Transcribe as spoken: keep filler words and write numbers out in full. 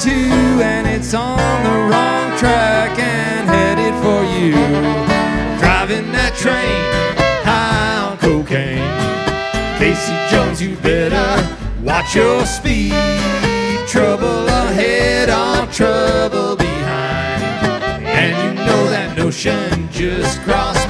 too, and it's on the wrong track and headed for you. Driving that train high on cocaine. Casey Jones, you better watch your speed. Trouble ahead or trouble behind, and you know that notion just crossed